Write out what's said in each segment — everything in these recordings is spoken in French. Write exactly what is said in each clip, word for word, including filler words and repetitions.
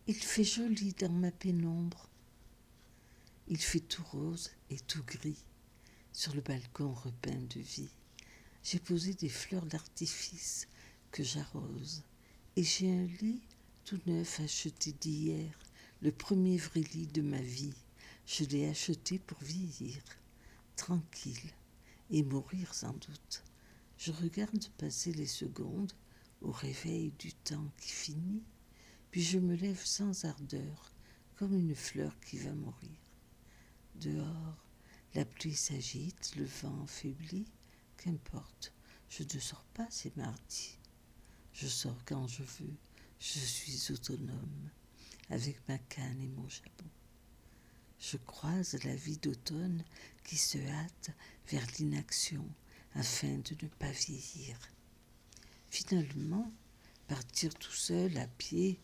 Il fait joli dans ma pénombre. Il fait tout rose et tout gris sur le balcon repeint de vie. J'ai posé des fleurs d'artifice que j'arrose et j'ai un lit tout neuf acheté d'hier, le premier vrai lit de ma vie. Je l'ai acheté pour vieillir, tranquille, et mourir sans doute. Je regarde passer les secondes au réveil du temps qui finit, puis je me lève sans ardeur, comme une fleur qui va mourir. Dehors, la pluie s'agite, le vent faiblit, qu'importe, je ne sors pas, c'est mardi. Je sors quand je veux, je suis autonome, avec ma canne et mon jabot. Je croise la vie d'automne qui se hâte vers l'inaction afin de ne pas vieillir. Finalement, partir tout seul à pied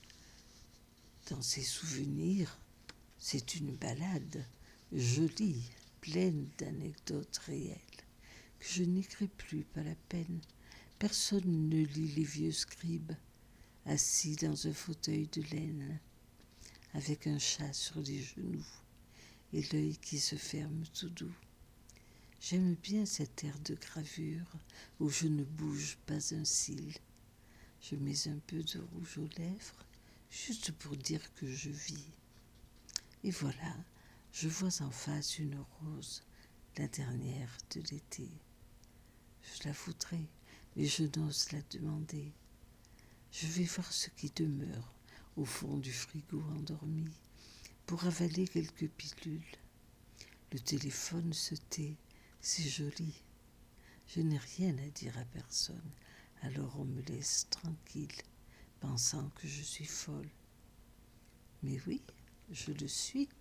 dans ses souvenirs, c'est une balade jolie, pleine d'anecdotes réelles, que je n'écris plus, pas la peine. Personne ne lit les vieux scribes, assis dans un fauteuil de laine, avec un chat sur les genoux et l'œil qui se ferme tout doux. J'aime bien cet air de gravure où je ne bouge pas un cil. Je mets un peu de rouge aux lèvres, juste pour dire que je vis. Et voilà, je vois en face une rose, la dernière de l'été. Je la voudrais, mais je n'ose la demander. Je vais voir ce qui demeure au fond du frigo endormi pour avaler quelques pilules. Le téléphone se tait, c'est joli. Je n'ai rien à dire à personne, alors on me laisse tranquille, pensant que je suis folle. Mais oui, je le suis.